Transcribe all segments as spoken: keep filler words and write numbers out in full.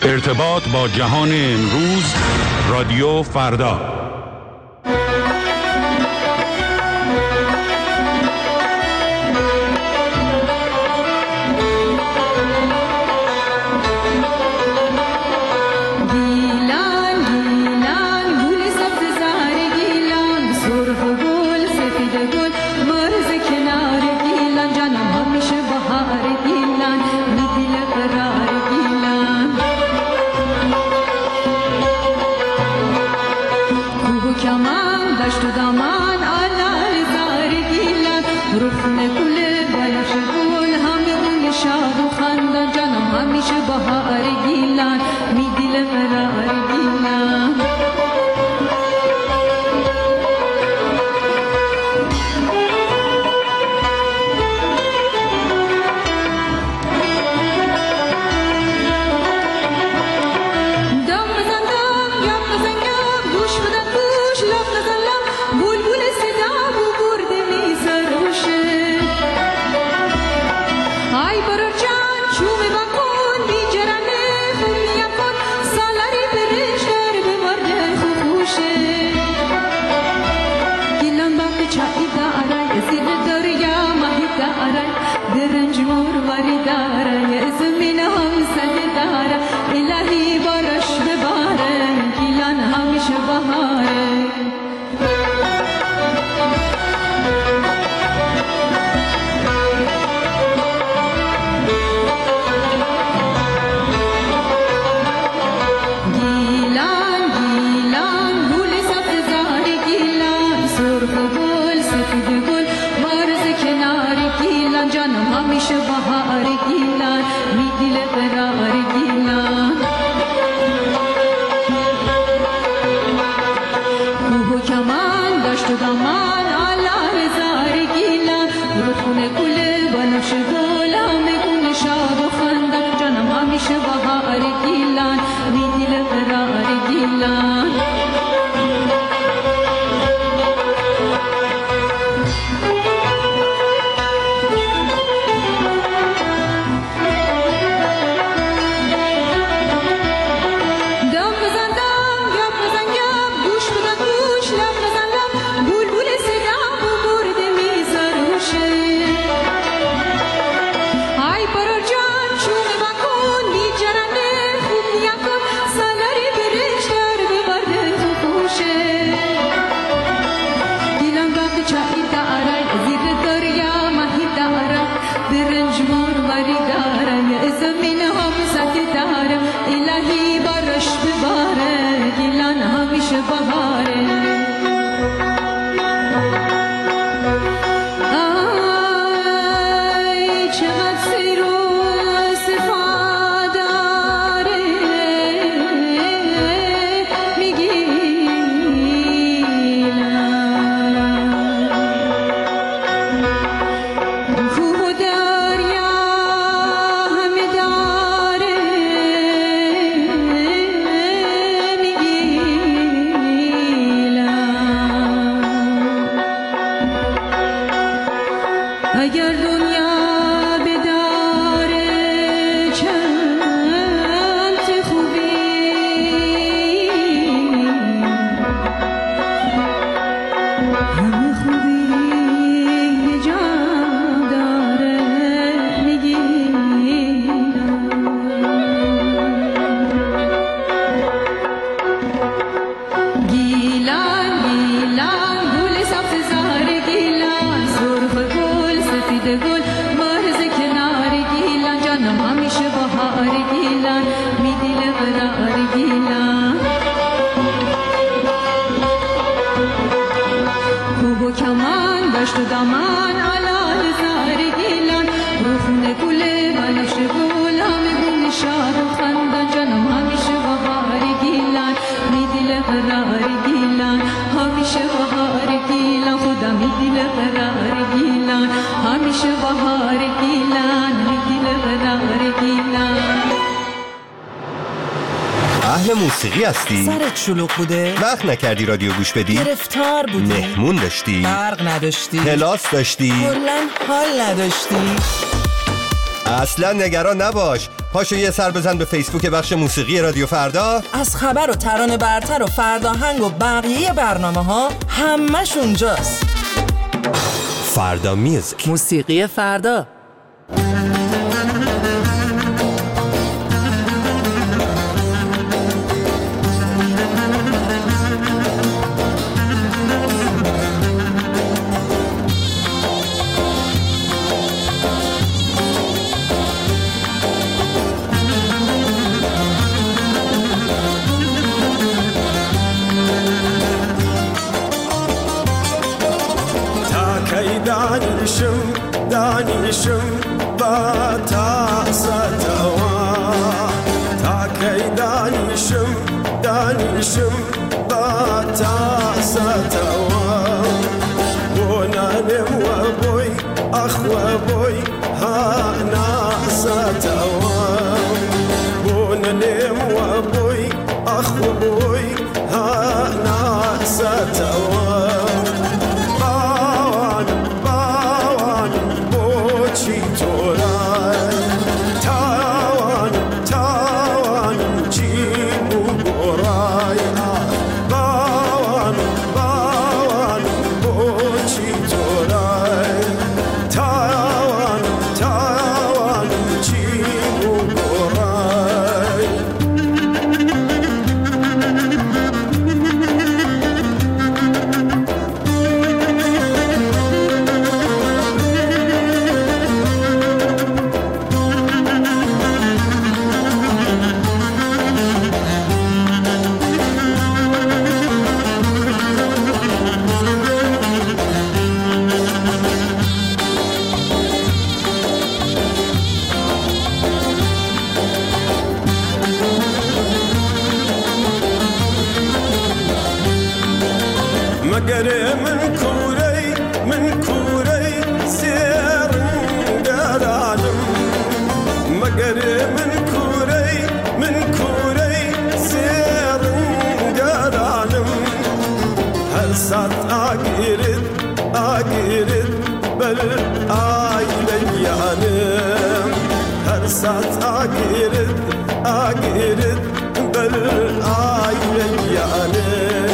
ارتباط با جهان امروز، رادیو فردا. اهل موسیقی هستی؟ سرت شلوغ بوده؟ وقت نکردی رادیو گوش بدی؟ گرفتار بودی؟ مهمون داشتی؟ برق نداشتی؟ کلاس داشتی؟ کلاً حال نداشتی؟ اصلا نگران نباش، پاشو یه سر بزن به فیسبوک بخش موسیقی رادیو فردا. از خبر و ترانه برتر و فرداهنگ و بقیه برنامه ها همش اونجاست. فردا میوزیک، موسیقی فردا. دانشم دانشم با تا ستوا تا کی دانشم دانشم با تا ستوا بونانم و بوی اخ و بوی ها ناستوا بونانم و بوی اخ و بوی ها ناستوا مگر من کوری من کوری سیرم گرانم مگر من کوری من کوری سیرم گرانم هر ساعت آگیرد آگیرد بل آیل یانم هر ساعت آگیرد آگیرد بل آیل یانم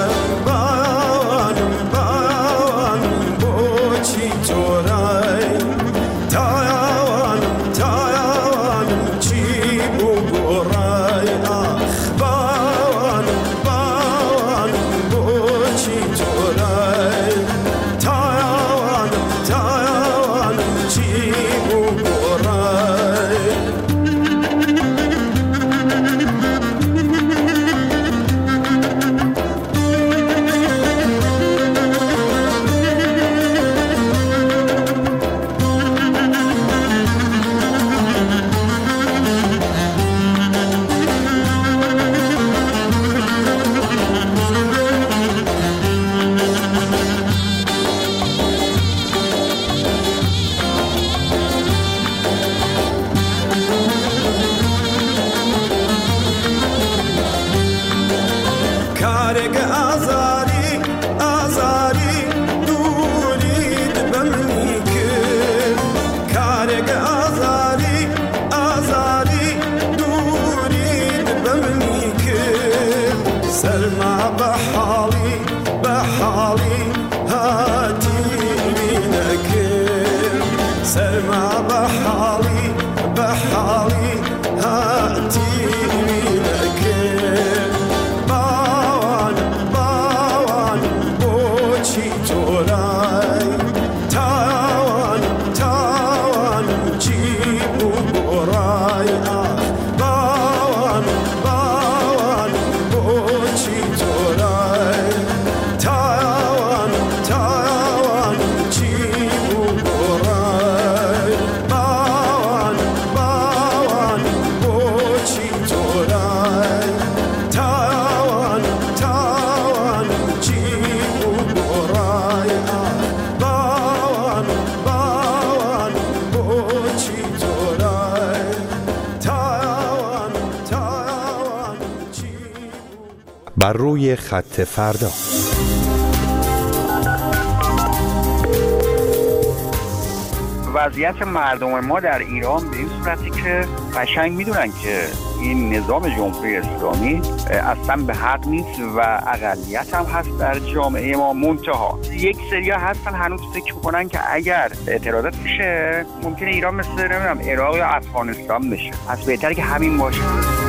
سلمى بحالي بحالي هاتي منك سلمى بحالي بحالي هاتي منك باوان باوان بوشي توراي تاوان تاوان جيبو براي باوان باوان بوشي توراي تاوان تاوان جيبو براي باوان باوان بوشي توراي تاوان تاوان جيبو براي باوان باوان بوشي توراي تاوان تاوان جيبو. بر روی خط فردا. وضعیت مردم ما در ایران به این صورتی که قشنگ میدونن که این نظام جمهوری اسلامی اصلا به حق نیست و اقلیت هم هست در جامعه ما. منتها یک سری هستن هنوز فکر میکنن که اگر اعتراضات بشه ممکنه ایران مثل نمیدونم عراق یا افغانستان بشه، پس بهتره که همین باشه.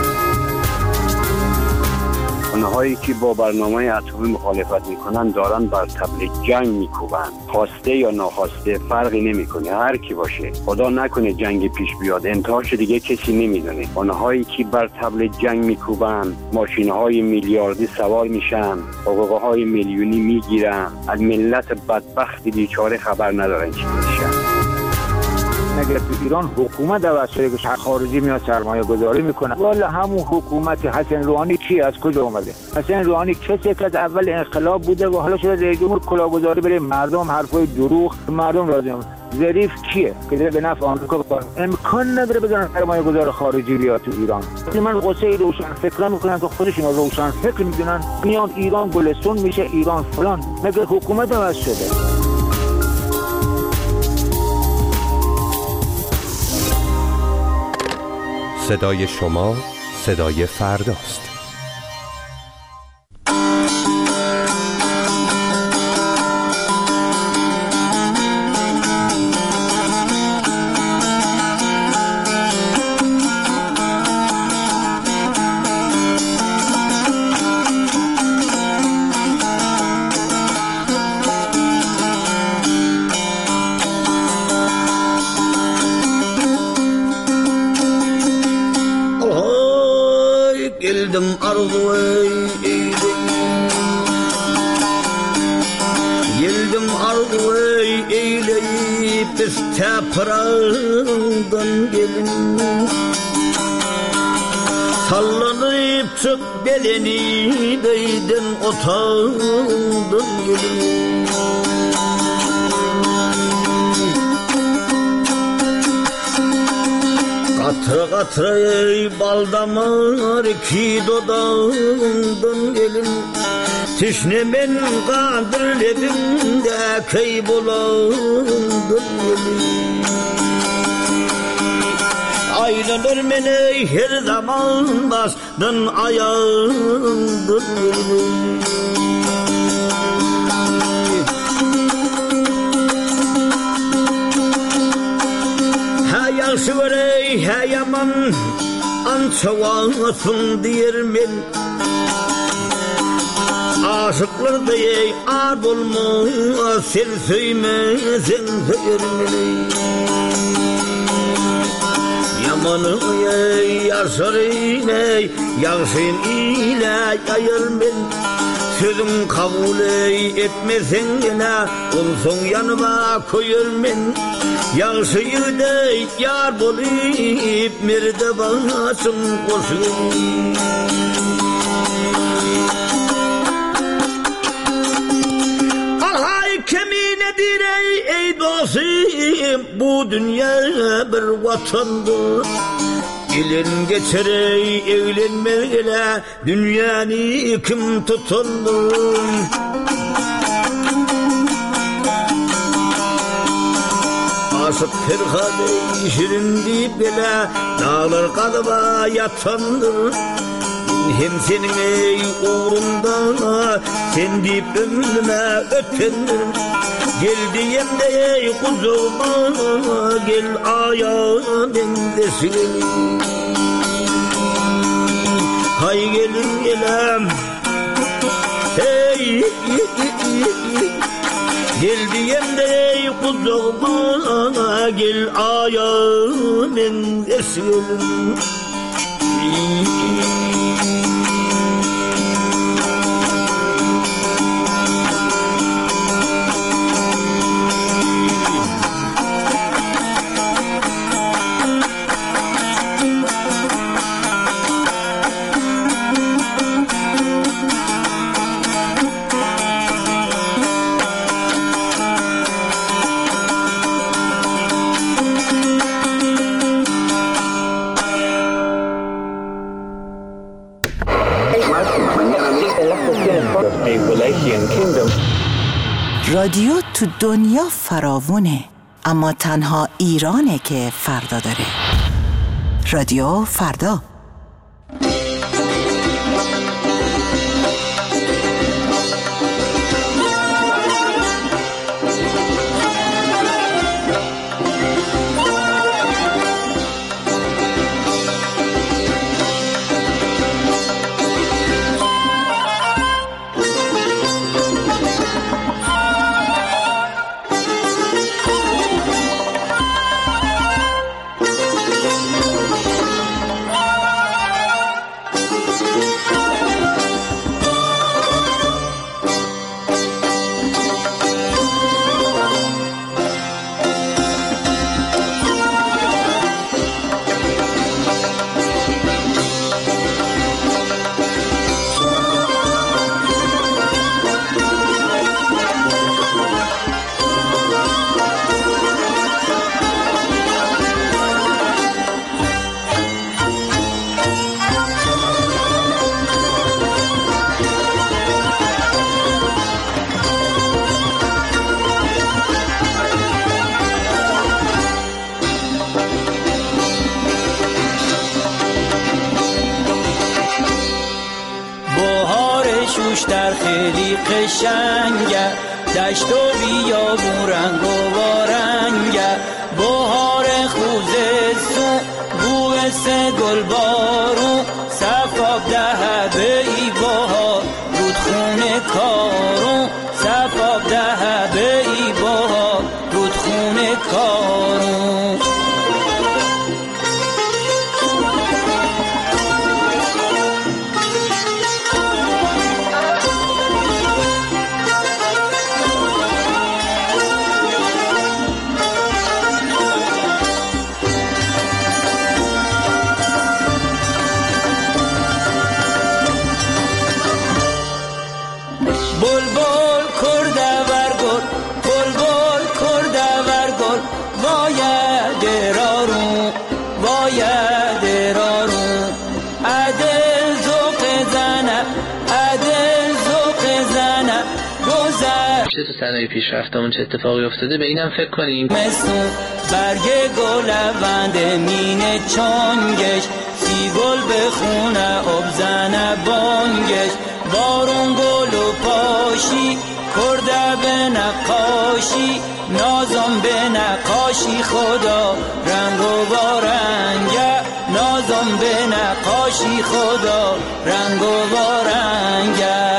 اونهایی که با برنامه اتمی مخالفت میکنن دارن بر طبل جنگ میکوبن، خواسته یا ناخواسته فرقی نمیکنه، هر کی باشه. خدا نکنه جنگ پیش بیاد، انتهاش دیگه کسی نمیدونه. اونهایی که بر طبل جنگ میکوبن ماشینهای میلیاردی سوار میشن، حقوقهای میلیونی میگیرن، از ملت بدبخت بیچاره خبر ندارن چی میشه. اگر تو ایران حکومت عوض شده که خارجی میاد سرمایه گذاری میکنه، والا همون حکومت حسن روحانی کی از کجا اومده؟ حسن روحانی کسی که از اول انقلاب بوده و حالا شده رئیس جمهور کلاهگذاری برای مردم، حرفای دروغ مردم راضی. ظریف کیه که داره به نفع آمریکا کار؟ امکان نداره بذارن سرمایه گذار خارجی بیاد تو ایران. من قصه روشن فکران میکنم که خودشون روشن فکر میدونن میان ایران گلستون میشه، ایران فلان. مگه حکومت عوض شده؟ صدای شما صدای فرداست. Geldim arzuya Geldim arzuya eyleyip isteprağdan gelin Sallanıp çık beleni değdin otağından gelin Katra katra ey bal damar ki dodağından gelin Tişnemen kadirlerimde kaybolandan gelin Aylanır meni her zaman bastın ayağından gelin Yaşı var ey yaman ançavasın diyermin Aşıklar da ey ad olmaz sen söymezsen söylermin Yamanı ey yaşar ey yaşın ile yayırmin Sözüm kabul etmesen yine olsun yanıma koyurmen Yansıyı dey yar bulayıp mirde basın koşun Alhay keminedir ey ey dostum Bu dünya bir vatandır Gelin geçer ey evlenmeyle Dünyanı kim tutundur Aşık Ferhade şirin deyip bile Dağlar kadıma yatandır Hem senin ey uğrunda Sen deyip ömrüme ötendir Gel diyem de ey kuzuma Gel ayağımın desin Hay gelin gelem Hey Gel diyem de ey kuzuma Gel ayağımın desin رادیو تو دنیا فراوونه. اما تنها ایرانه که فردا داره. رادیو فردا. در خیلی قشنگه، دشت و بیابون رنگ و بارنگه، بهار خوزستون بوس گل بارون، صفاب ده به ای بهار رودخونه کارون، صفاب ده به ای بهار رودخونه کارون. تو صنایع پیشرفتمون چه اتفاقی افتاده به اینم فکر کنیم. مسون برگ گل لوند مینه چونگش، سی گل بخونه اب زنه بانگش، بارون گل و پاشی کرده به نقاشی، نازم به نقاشی خدا رنگ و بارنگه، نازم به نقاشی خدا رنگ و بارنگه.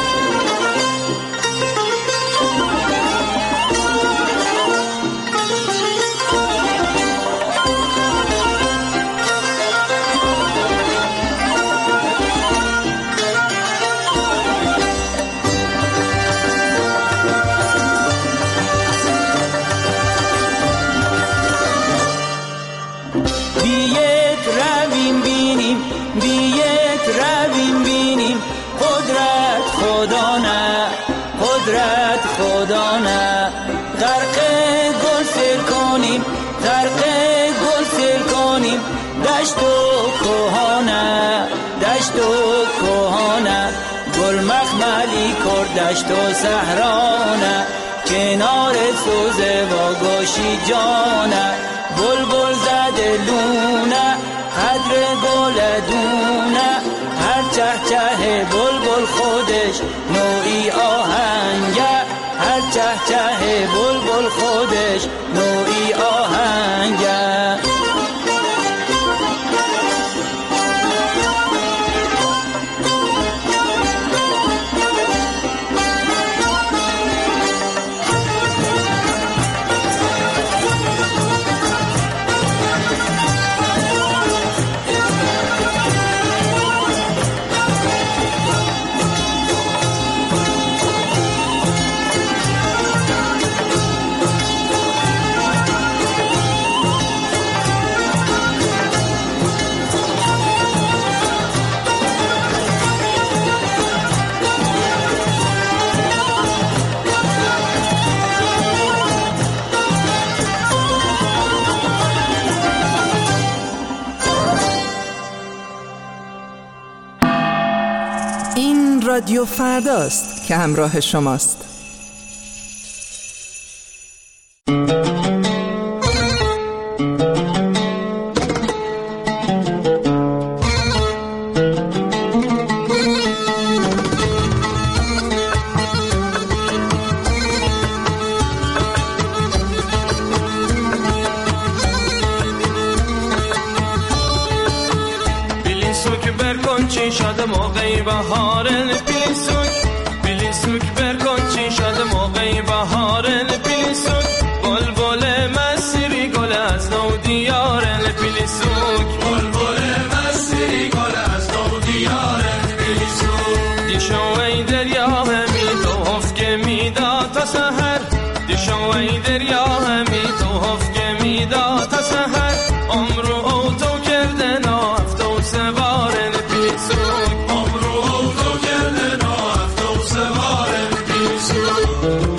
خدا نه غرق گل سر کنیم، غرق گل سر کنیم، دشت و کوهانه، دشت و کوهانه، گل مخملی کرد دشت و صحرانه، کنار سوزه و گوشی جانه، بلبل زده لونه قدر گل دونه، هر چه چه بلبل خودش نوعی آهنگه، هر چه چه بلبل خودش نوعی آهنگه. رادیو فرداست که همراه شماست. پیلیسوک برکن چی شده موقعی بهارن پیلیسوک پیلیسوک برکن چی شده موقعی بهارن پیلیسوک بلبل مسیری گل از نو دیارن پیلیسوک بلبل مسیری گل از نو دیارن پیلیسوک دیشو ای دریا همی تو هفکه میدا تا سهر دیشو ای دریا همی تو هفکه میدا تا سهر عمرو او تو کرده نافت و سوارن پیلیسوک عمرو او تو کرده نافت و سوارن پیلیسوک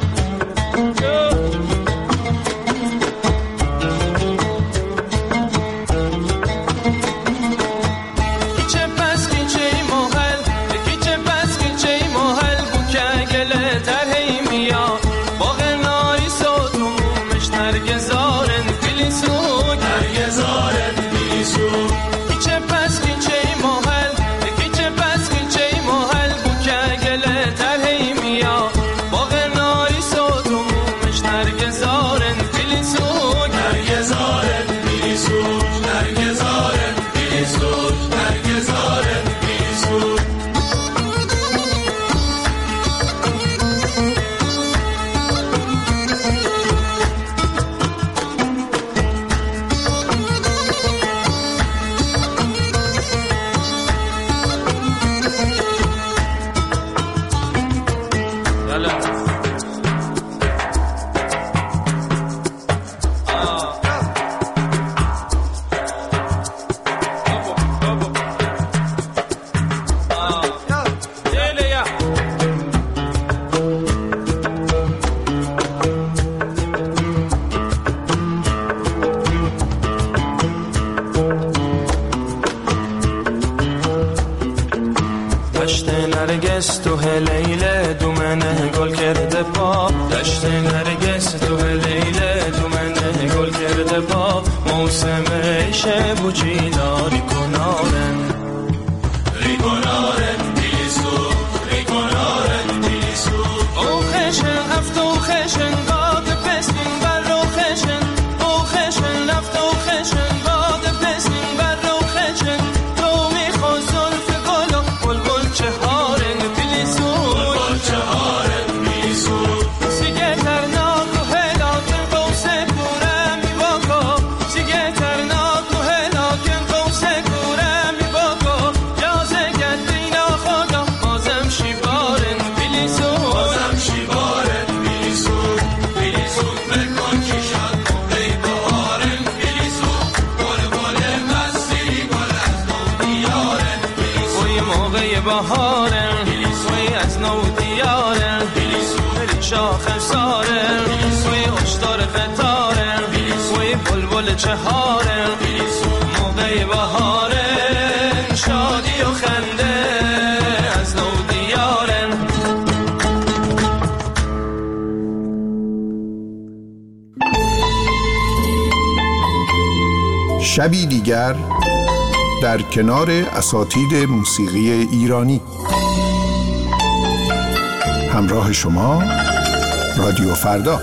تو هلیله دومنه گل کرده با دشت نرگس تو هلیله دومنه گل کرده با موسم شب و جیلاری کنارن ریکنارن پیلیسو ریکنارن پیلیسو او خشن هفت و خشن باد پسین بر رو خشن او خشن هفت و خشن باد پسین بر رو خشن تو میخوا زلف گل و بلبل چهارن بهارن وی از نو دیارن وی شاخ سارن وی اشتار قطارن وی بلبل چهارن موقع بهارن شادی و خنده از نو دیارن شبی دیگر در کنار اساتید موسیقی ایرانی. همراه شما رادیو فردا.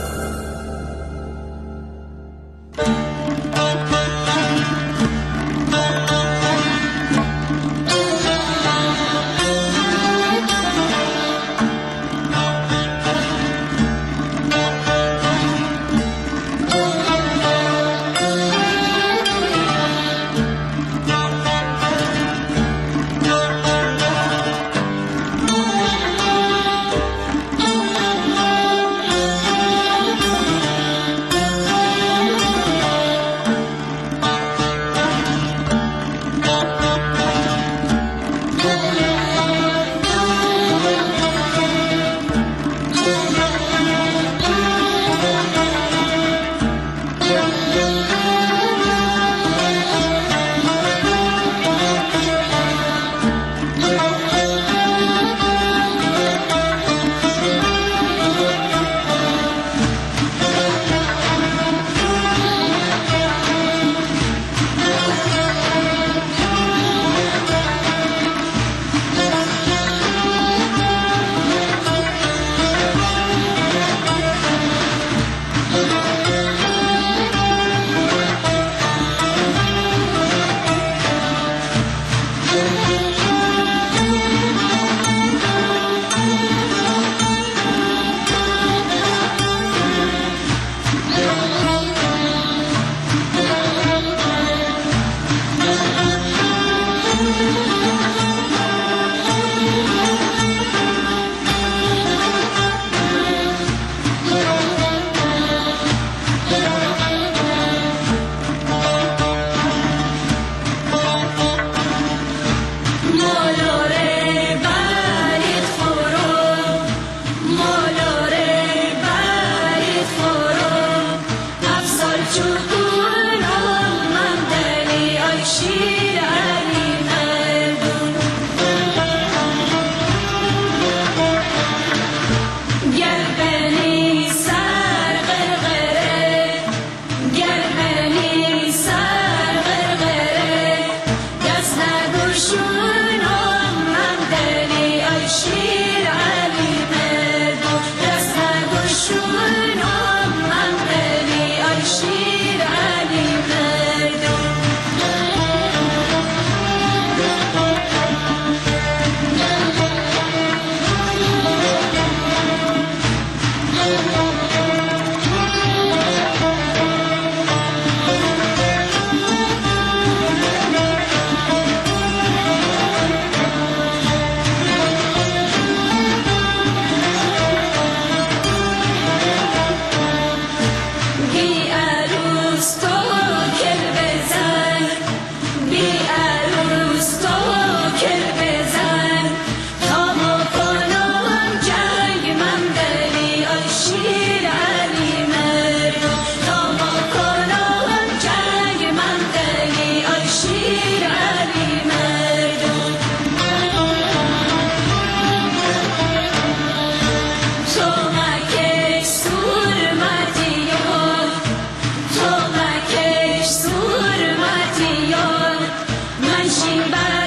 این بر